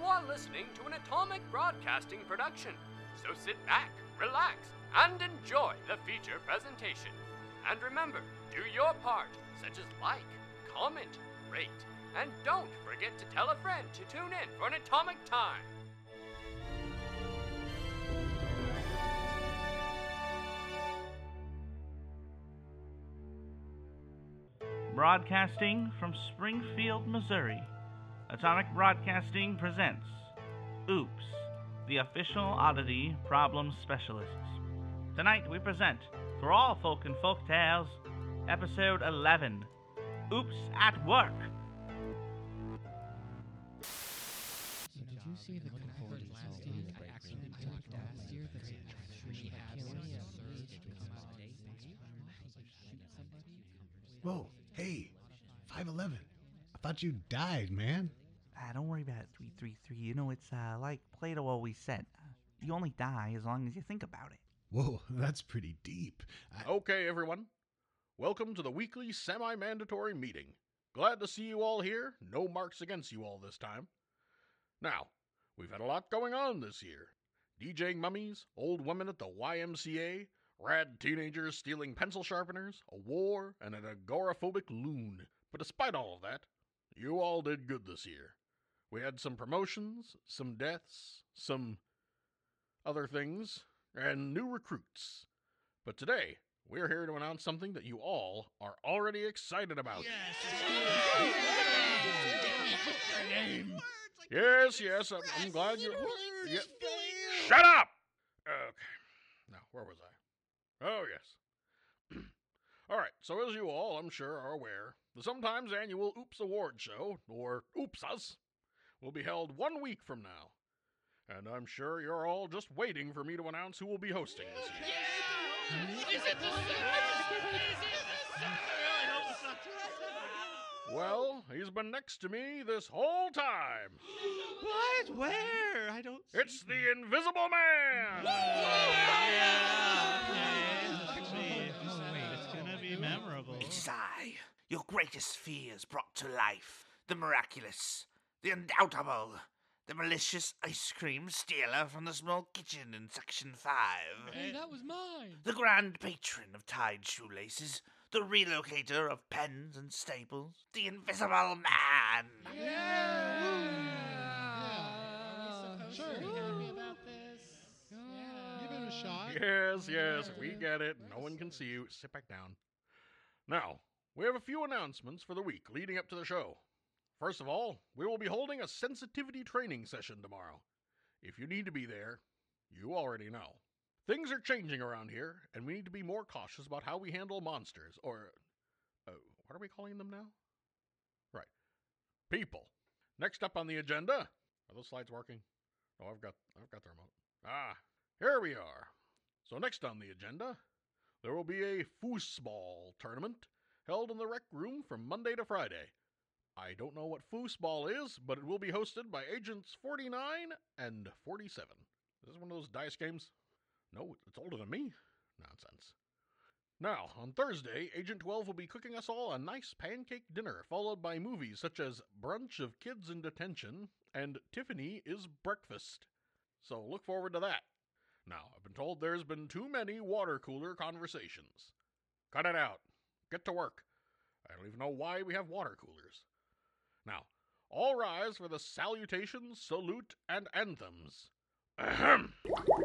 You are listening to an Atomic Broadcasting production, so sit back, relax, and enjoy the feature presentation. And remember, do your part, such as like, comment, rate, and don't forget to tell a friend to tune in for an Atomic Time. Broadcasting from Springfield, Missouri, Atomic Broadcasting presents Oops, the official oddity problem specialists. Tonight we present, for all folk and folk tales, episode 11, Oops at Work. So did you see the concordance last year? I accidentally talked last year that she had Whoa, hey, 511. I thought you died, man. Don't worry about it, 333. You know, it's like Plato always said. You only die as long as you think about it. Whoa, that's pretty deep. Okay, everyone. Welcome to the weekly semi-mandatory meeting. Glad to see you all here. No marks against you all this time. Now, we've had a lot going on this year. DJing mummies, old women at the YMCA, rad teenagers stealing pencil sharpeners, a war, and an agoraphobic loon. But despite all of that, you all did good this year. We had some promotions, some deaths, some other things, and new recruits. But today, we're here to announce something that you all are already excited about. Yes, I'm glad you're... Yeah. Shut up! Okay, now, where was I? Oh, yes. All right, so as you all, I'm sure, are aware, the sometimes annual Oops Award Show, or Oopsas, will be held 1 week from now. And I'm sure you're all just waiting for me to announce who will be hosting this year. Is it the Well, he's been next to me this whole time. What? Where? I don't see. It's the Invisible Man! It's gonna be memorable. It is I, your greatest fears brought to life. The miraculous, the undoubtable, the malicious ice cream stealer from the small kitchen in Section 5. Hey, that was mine. The grand patron of tied shoelaces, the relocator of pens and staples, the Invisible Man. Sure. Are we happy about this? Give it a shot. Yes, we get it. No one can see you. Sit back down. Now, we have a few announcements for the week leading up to the show. First of all, we will be holding a sensitivity training session tomorrow. If you need to be there, you already know. Things are changing around here, and we need to be more cautious about how we handle monsters, or, what are we calling them now? Right. People. Next up on the agenda, are those slides working? Oh, I've got the remote. Here we are. So next on the agenda, there will be a foosball tournament held in the rec room from Monday to Friday. I don't know what foosball is, but it will be hosted by Agents 49 and 47. Is this one of those dice games? No, it's older than me. Nonsense. Now, on Thursday, Agent 12 will be cooking us all a nice pancake dinner, followed by movies such as Brunch of Kids in Detention and Tiffany is Breakfast. So look forward to that. Now, I've been told there's been too many water cooler conversations. Cut it out. Get to work. I don't even know why we have water coolers. Now, all rise for the salutations, salute, and anthems. Ahem.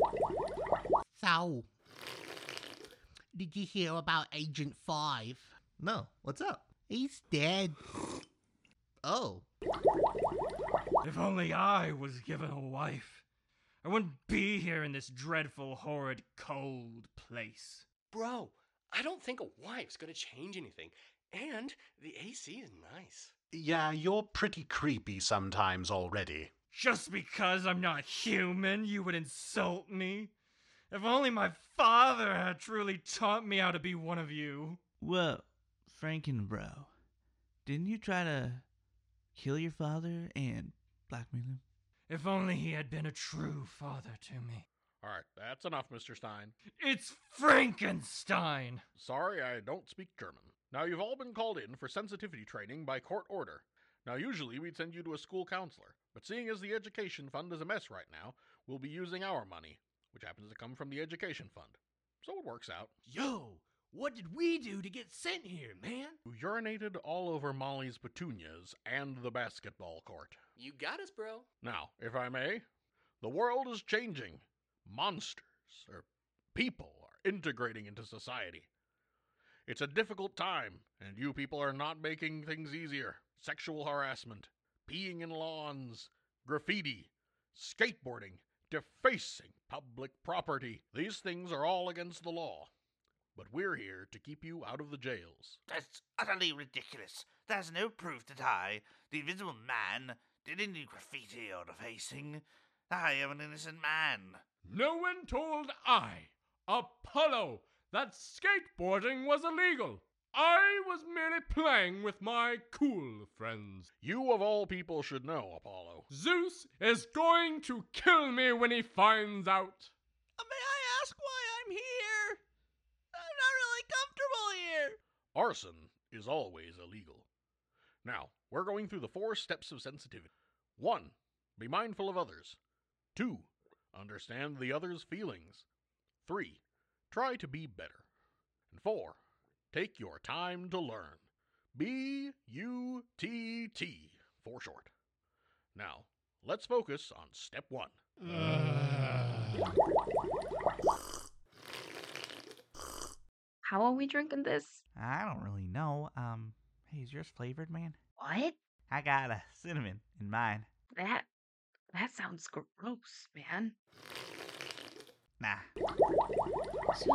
So, did you hear about Agent 5? No, what's up? He's dead. Oh. If only I was given a wife, I wouldn't be here in this dreadful, horrid, cold place. Bro, I don't think a wife's gonna change anything. And the AC is nice. Yeah, you're pretty creepy sometimes already. Just because I'm not human, you would insult me? If only my father had truly taught me how to be one of you. Whoa, Frankenbro. Didn't you try to kill your father and blackmail him? If only he had been a true father to me. All right, that's enough, Mr. Stein. It's Frankenstein! Sorry, I don't speak German. Now, you've all been called in for sensitivity training by court order. Now, usually we'd send you to a school counselor, but seeing as the education fund is a mess right now, we'll be using our money, which happens to come from the education fund. So it works out. Yo, what did we do to get sent here, man? You urinated all over Molly's petunias and the basketball court. You got us, bro. Now, if I may, the world is changing. Monsters, or people, are integrating into society. It's a difficult time, and you people are not making things easier. Sexual harassment, peeing in lawns, graffiti, skateboarding, defacing public property. These things are all against the law. But we're here to keep you out of the jails. That's utterly ridiculous. There's no proof that I, the Invisible Man, did any graffiti or defacing. I am an innocent man. No one told I, Apollo, that skateboarding was illegal. I was merely playing with my cool friends. You of all people should know, Apollo. Zeus is going to kill me when he finds out. May I ask why I'm here? I'm not really comfortable here. Arson is always illegal. Now, we're going through the 4 steps of sensitivity. 1. Be mindful of others. 2. Understand the other's feelings. 3. Try to be better. And 4. Take your time to learn. BUTT for short. Now, let's focus on step 1. How are we drinking this? I don't really know. Hey, is yours flavored, man? What? I got a cinnamon in mine. That sounds gross, man. Nah. So,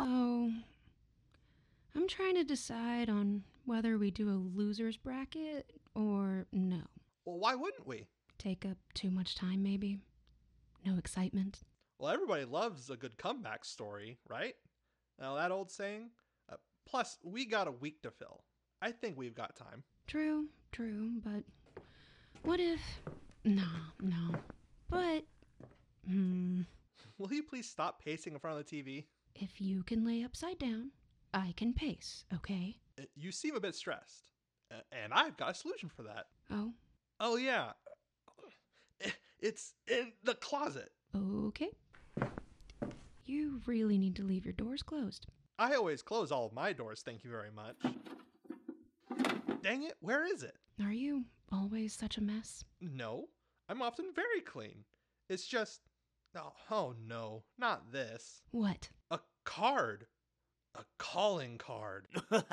I'm trying to decide on whether we do a loser's bracket or no. Well, why wouldn't we? Take up too much time, maybe. No excitement. Well, everybody loves a good comeback story, right? Now, that old saying? Plus, we got a week to fill. I think we've got time. True, but what if... No. But, Will you please stop pacing in front of the TV? If you can lay upside down, I can pace, okay? You seem a bit stressed. And I've got a solution for that. Oh? Oh, yeah. It's in the closet. Okay. You really need to leave your doors closed. I always close all of my doors, thank you very much. Dang it, where is it? Are you always such a mess? No, I'm often very clean. It's just... Oh no, not this. What? A card. A calling card.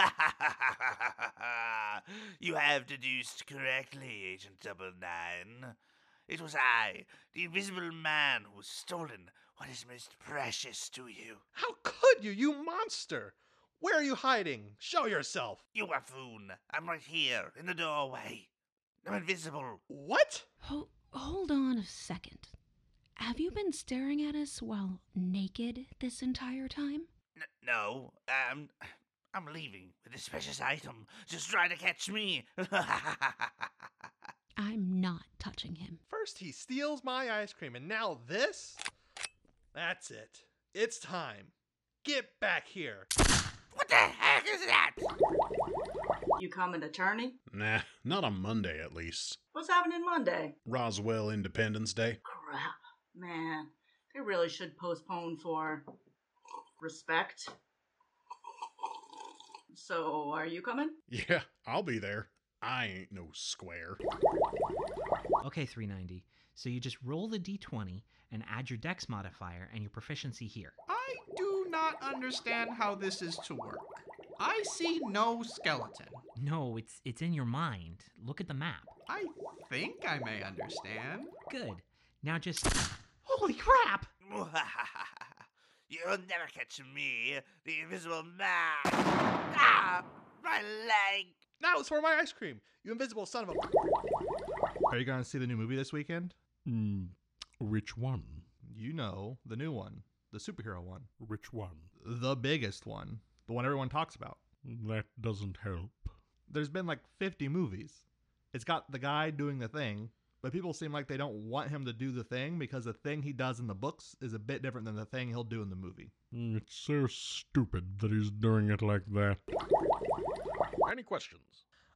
You have deduced correctly, Agent 99. It was I, the Invisible Man, who has stolen what is most precious to you. How could you, you monster? Where are you hiding? Show yourself. You buffoon. I'm right here, in the doorway. I'm invisible. What? Hold on a second. Have you been staring at us while naked this entire time? No, I'm leaving with this precious item. Just try to catch me. I'm not touching him. First he steals my ice cream, and now this? That's it. It's time. Get back here. What the heck is that? You coming, attorney? Nah, not on Monday at least. What's happening Monday? Roswell Independence Day. Crap. Man, they really should postpone for respect. So, are you coming? Yeah, I'll be there. I ain't no square. Okay, 390. So you just roll the d20 and add your dex modifier and your proficiency here. I do not understand how this is to work. I see no skeleton. No, it's in your mind. Look at the map. I think I may understand. Good. Now just... Holy crap! You'll never catch me, the Invisible Man. Ah! My leg! Now it's for my ice cream, you invisible son of a... Are you going to see the new movie this weekend? Which one? You know, the new one. The superhero one. Which one? The biggest one. The one everyone talks about. That doesn't help. There's been like 50 movies. It's got the guy doing the thing, but people seem like they don't want him to do the thing because the thing he does in the books is a bit different than the thing he'll do in the movie. It's so stupid that he's doing it like that. Any questions?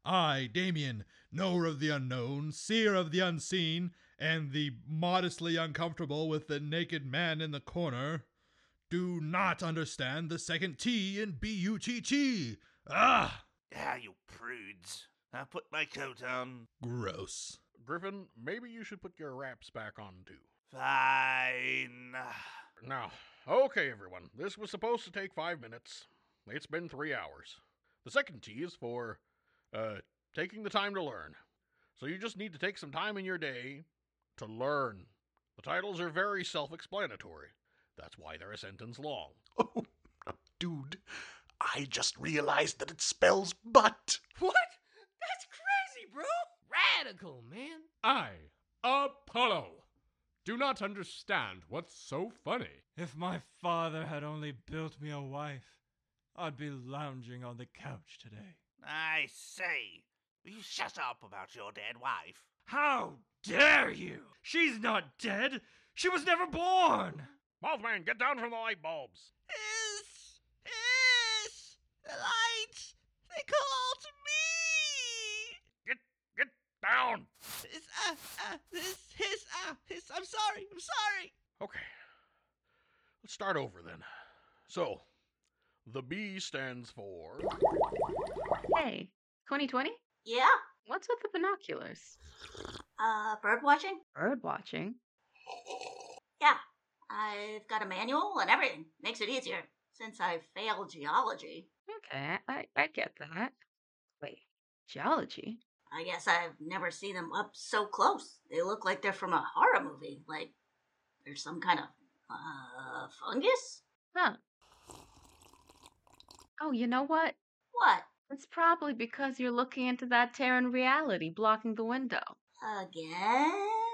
I, Damien, knower of the unknown, seer of the unseen, and the modestly uncomfortable with the naked man in the corner, do not understand the second T in B-U-T-T. Ah! Ah, you prudes. I'll put my coat on. Gross. Griffin, maybe you should put your wraps back on too. Fine. Now, okay, everyone. This was supposed to take 5 minutes. It's been 3 hours. The second T is for, taking the time to learn. So you just need to take some time in your day to learn. The titles are very self-explanatory. That's why they're a sentence long. Oh, dude, I just realized that it spells butt. What? That's crazy, bro. Radical, man. I, Apollo, do not understand what's so funny. If my father had only built me a wife, I'd be lounging on the couch today. I say, will you shut up about your dead wife? How dare you? She's not dead. She was never born. Mothman, get down from the light bulbs. Is the light. They call to me. Get down. I'm sorry. Okay. Let's start over then. So, the B stands for... Hey, 2020? Yeah? What's with the binoculars? Bird watching? Bird watching? Yeah. I've got a manual and everything. Makes it easier, since I failed geology. Okay, I get that. Wait, geology? I guess I've never seen them up so close. They look like they're from a horror movie. Like, there's some kind of, fungus? Huh. Oh, you know what? What? It's probably because you're looking into that tear in reality blocking the window. Again?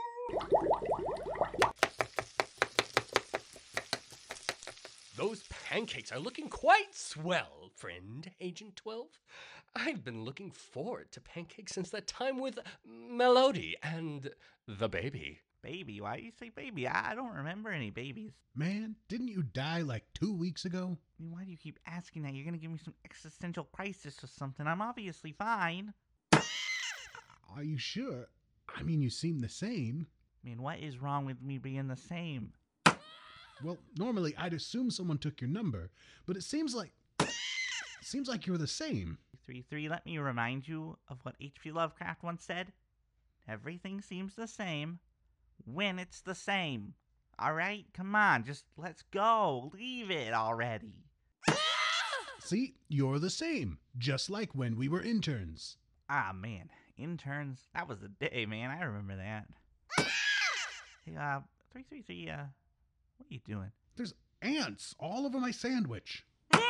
Those pancakes are looking quite swell, friend, Agent 12. I've been looking forward to pancakes since that time with Melody and the baby. Baby? Why do you say baby? I don't remember any babies. Man, didn't you die like 2 weeks ago? I mean, why do you keep asking that? You're gonna give me some existential crisis or something. I'm obviously fine. Are you sure? I mean, you seem the same. I mean, what is wrong with me being the same? Well, normally I'd assume someone took your number, but it seems like you're the same. 3-3, let me remind you of what H.P. Lovecraft once said. Everything seems the same when it's the same. All right? Come on, just let's go. Leave it already. See, you're the same, just like when we were interns. Ah, man, interns, that was the day, man. I remember that. Hey, 333, what are you doing? There's ants all over my sandwich.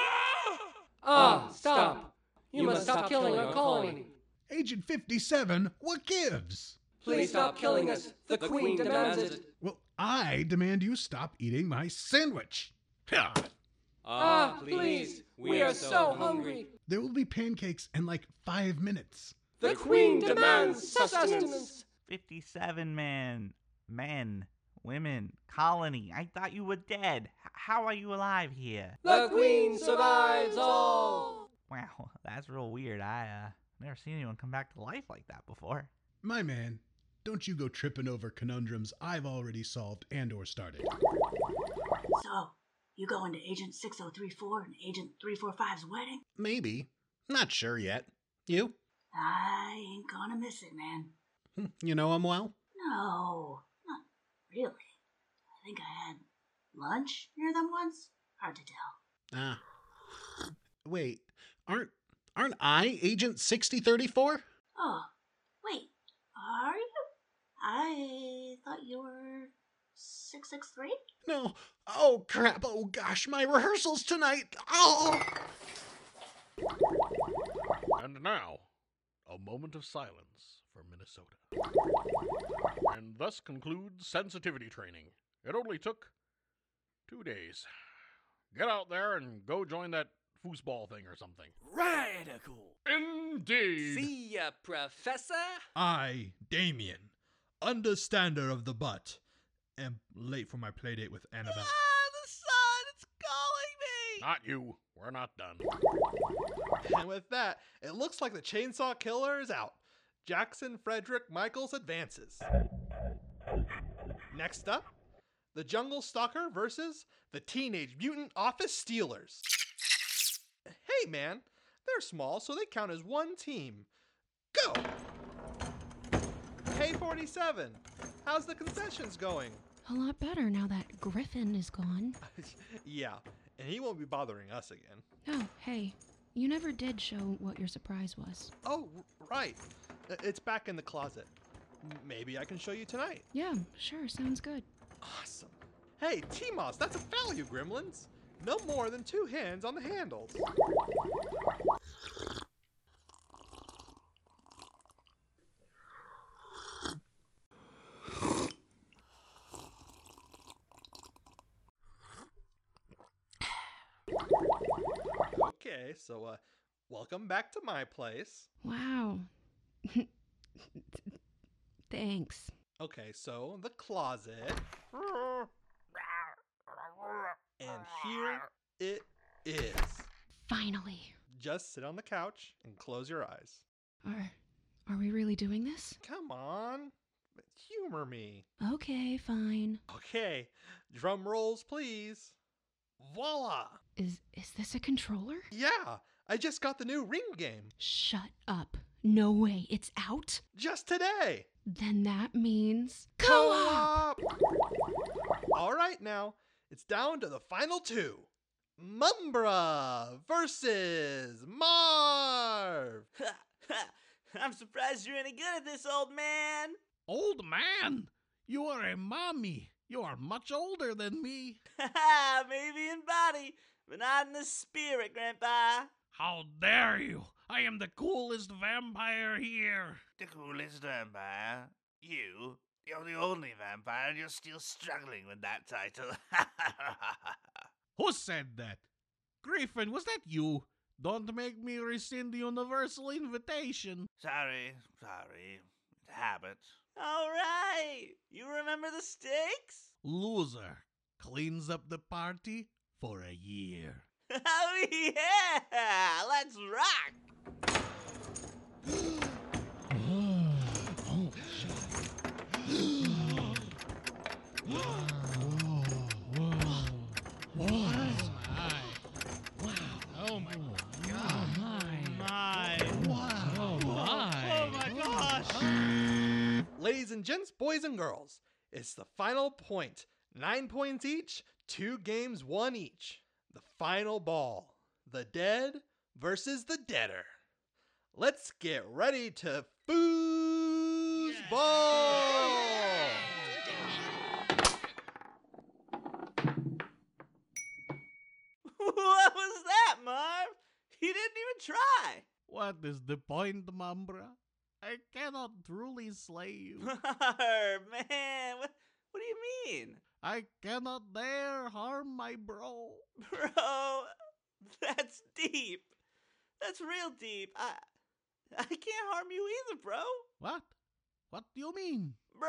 Stop! You must stop killing our colony. Agent 57, what gives? Please stop killing us. The Queen demands it. Well, I demand you stop eating my sandwich. Please. We are so hungry. There will be pancakes in like 5 minutes. The Queen demands sustenance. 57 men, women, colony. I thought you were dead. How are you alive here? The Queen survives all. Wow, that's real weird. I never seen anyone come back to life like that before. My man, don't you go tripping over conundrums I've already solved and or started. So, you going to Agent 6034 and Agent 345's wedding? Maybe. Not sure yet. You? I ain't gonna miss it, man. You know him well? No, not really. I think I had lunch near them once. Hard to tell. Wait, aren't I Agent 6034? Oh, wait, are you? I thought you were 663? No. Oh, crap. Oh, gosh, my rehearsal's tonight. Oh! And now, a moment of silence for Minnesota. And thus concludes sensitivity training. It only took 2 days. Get out there and go join that foosball thing or something. Radical. Indeed. See ya, Professor. I, Damien, understander of the butt, am late for my playdate with Annabelle. The sun, it's calling me. Not you. We're not done. And with that, it looks like the Chainsaw Killer is out. Jackson Frederick Michaels advances. Next up, the Jungle Stalker versus the Teenage Mutant Office Stealers. Hey man, they're small, so they count as one team. Go! Hey 47, how's the concessions going? A lot better now that Griffin is gone. Yeah, and he won't be bothering us again. Oh, hey, you never did show what your surprise was. Oh, right. It's back in the closet. Maybe I can show you tonight. Yeah, sure, sounds good. Awesome. Hey, T-Moss, that's a value, Gremlins. No more than 2 hands on the handles. Okay, so welcome back to my place. Wow. Thanks. Okay, so the closet. And here it is. Finally. Just sit on the couch and close your eyes. Are we really doing this? Come on. Humor me. Okay, fine. Okay, drum rolls, please. Voila! Is this a controller? Yeah, I just got the new Ring game. Shut up. No way, it's out? Just today. Then that means co-op! All right now, it's down to the final 2. Mumbra versus Marv. I'm surprised you're any good at this, old man. Old man? You are a mommy. You are much older than me. Maybe in body, but not in the spirit, Grandpa. How dare you? I am the coolest vampire here. The coolest vampire? You? You're the only vampire and you're still struggling with that title. Who said that? Griffin, was that you? Don't make me rescind the universal invitation. Sorry. It's a habit. All right. You remember the stakes? Loser cleans up the party for a year. Oh, yeah. Let's rock. Ladies and gents, boys and girls, it's the final point. 9 points each, 2 games, 1 each. The final ball. The dead versus the deader. Let's get ready to foosball! What was that, Marv? You didn't even try. What is the point, Mumbra? I cannot truly slay you. Man, what do you mean? I cannot dare harm my bro. Bro, that's deep. That's real deep. I can't harm you either, bro. What? What do you mean? Bro!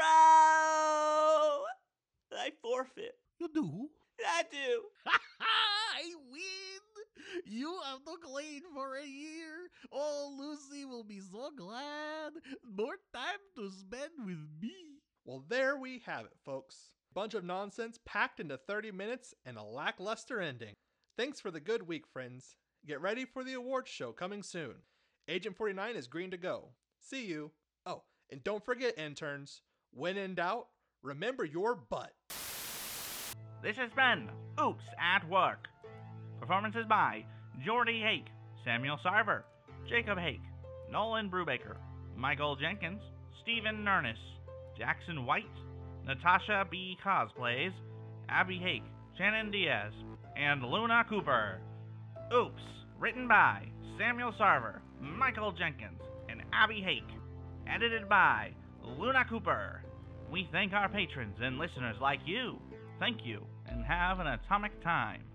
I forfeit. You do? I do. I win! You have to clean for a year. Oh, Lucy will be so glad. More time to spend with me. Well, there we have it, folks. Bunch of nonsense packed into 30 minutes and a lackluster ending. Thanks for the good week, friends. Get ready for the awards show coming soon. Agent 49 is green to go. See you. Oh, and don't forget, interns, when in doubt, remember your butt. This has been Oops at Work. Performances by Jordy Hake, Samuel Sarver, Jacob Hake, Nolan Brubaker, Michael Jenkins, Stephen Nerness, Jackson White, Natasha B. Cosplays, Abby Hake, Shannon Diaz, and Luna Cooper. Oops, written by Samuel Sarver, Michael Jenkins, and Abby Hake. Edited by Luna Cooper. We thank our patrons and listeners like you. Thank you, and have an atomic time.